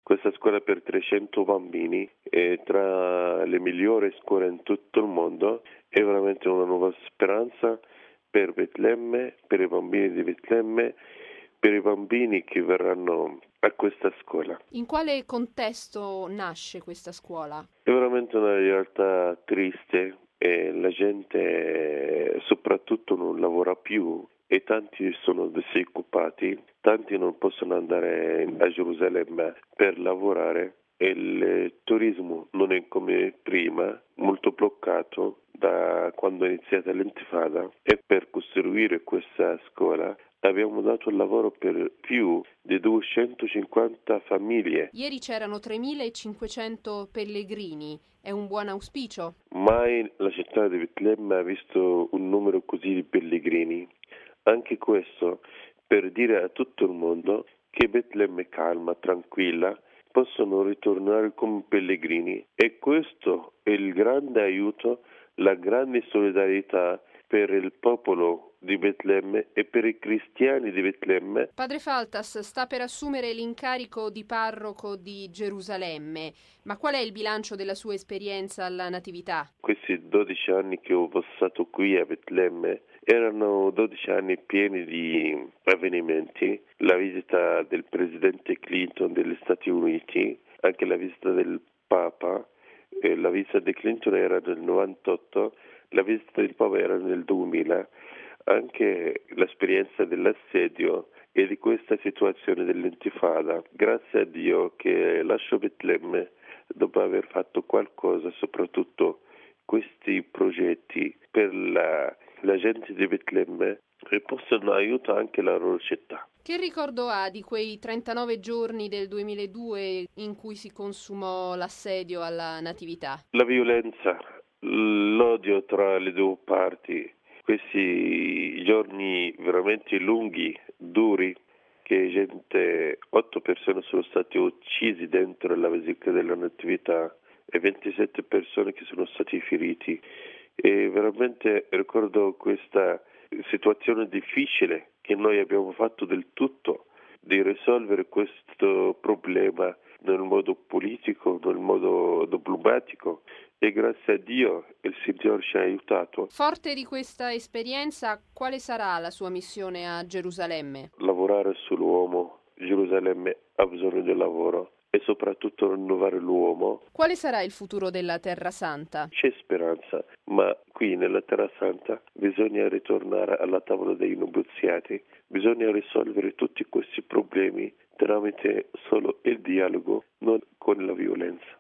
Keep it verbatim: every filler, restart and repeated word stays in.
Questa scuola per trecento bambini è tra le migliori scuole in tutto il mondo, è veramente una nuova speranza per Betlemme, per i bambini di Betlemme, per i bambini che verranno a questa scuola. In quale contesto nasce questa scuola? È veramente una realtà triste e la gente soprattutto non lavora più e tanti sono disoccupati, tanti non possono andare a Gerusalemme per lavorare e il turismo non è come prima, molto bloccato da quando è iniziata l'intifada e per costruire questa scuola abbiamo dato lavoro per più di duecentocinquanta famiglie. Ieri c'erano tremilacinquecento pellegrini, è un buon auspicio? Mai la città di Betlemme ha visto un numero così di pellegrini. Anche questo per dire a tutto il mondo che Betlemme è calma, tranquilla, possono ritornare come pellegrini e questo è il grande aiuto, la grande solidarietà per il popolo di Betlemme e per i cristiani di Betlemme. Padre Faltas sta per assumere l'incarico di parroco di Gerusalemme, ma qual è il bilancio della sua esperienza alla Natività? Questi dodici anni che ho passato qui a Betlemme erano dodici anni pieni di avvenimenti, la visita del presidente Clinton degli Stati Uniti, anche la visita del Papa, eh, la visita di Clinton era nel novantotto, la visita del Papa era nel duemila, anche l'esperienza dell'assedio e di questa situazione dell'intifada. Grazie a Dio che lascio Betlemme dopo aver fatto qualcosa, soprattutto questi progetti per la, la gente di Betlemme e possono aiutare anche la loro città. Che ricordo ha di quei trentanove giorni del duemiladue in cui si consumò l'assedio alla Natività? La violenza, l'odio tra le due parti, questi giorni veramente lunghi, duri, che gente, otto persone sono state uccise dentro la basilica della Natività e ventisette persone che sono stati feriti. E veramente ricordo questa situazione difficile che noi abbiamo fatto del tutto di risolvere questo problema nel modo politico, nel modo diplomatico e grazie a Dio il Signore ci ha aiutato. Forte di questa esperienza, quale sarà la sua missione a Gerusalemme? Lavorare sull'uomo. Gerusalemme ha bisogno di lavoro e soprattutto rinnovare l'uomo. Quale sarà il futuro della Terra Santa? C'è speranza, ma qui nella Terra Santa bisogna ritornare alla tavola dei negoziati, bisogna risolvere tutti questi problemi tramite solo il dialogo, non con la violenza.